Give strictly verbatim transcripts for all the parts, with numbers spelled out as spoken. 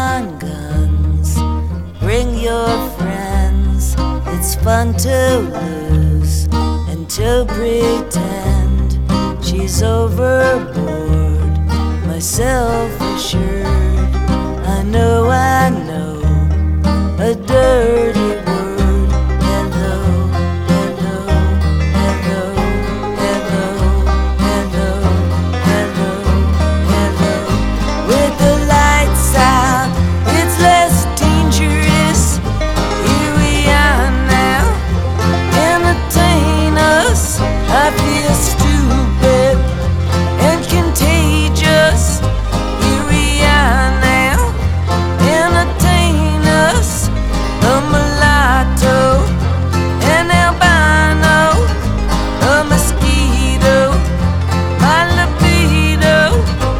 on guns. Bring your friends. It's fun to lose and to pretend she's overboard, myself assured. I know, I know, a dirty word. Hello, hello, hello, hello, hello, hello, hello. With the lights out, it's less dangerous. Here we are now, entertain us. I feel stupid and contagious. Here we are now, entertain us. A mulatto, an albino, a mosquito, my libido.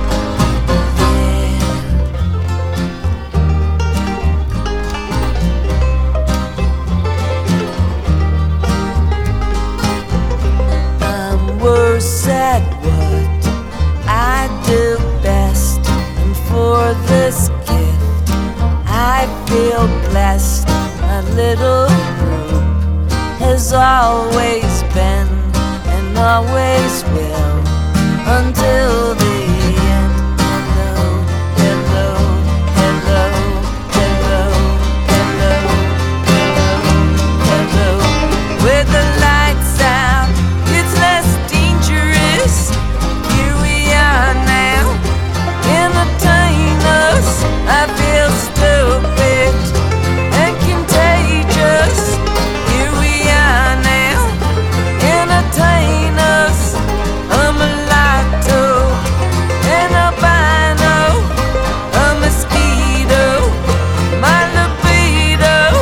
Yeah. I'm worse at what I do best, and for this gift I feel blessed. My little group has always been and always will until the end. Hello, hello, hello, hello, hello, hello, hello. With the lights out, it's less dangerous. Here we are now, entertain us. I feel stupid and contagious. Here we are now, entertain us. A mulatto, an albino, a mosquito, my libido.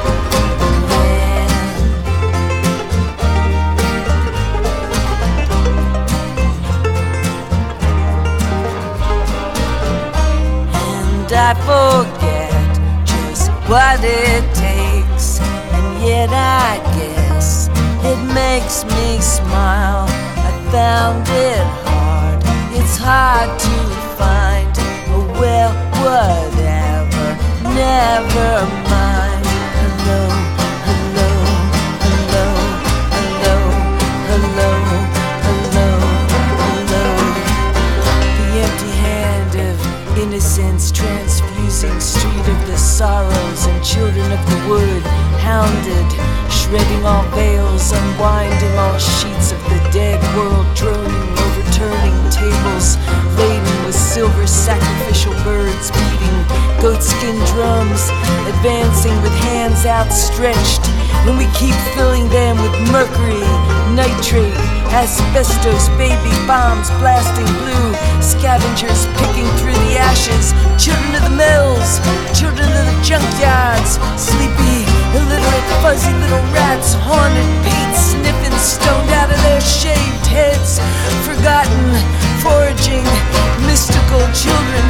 And I forget just what it takes, and yet I guess it makes me smile. I found it hard, it's hard to find. Oh well, whatever, never mind. Hello, hello, hello, hello, hello, hello, hello. The empty hand of innocence transfusing street of the sorrows, and children of the wood hounded, shredding all veils, unwinding all sheets of the dead world, droning, overturning tables laden with silver sacrificial birds, beating goatskin drums, advancing with hands outstretched, when we keep filling them with mercury, nitrate, asbestos, baby bombs blasting blue, scavengers picking through the ashes, children of the mills, children of the junkyards, sleepy, illiterate, fuzzy little rats, haunted, paint sniffing, stoned out of their shaved heads, forgotten, foraging, mystical children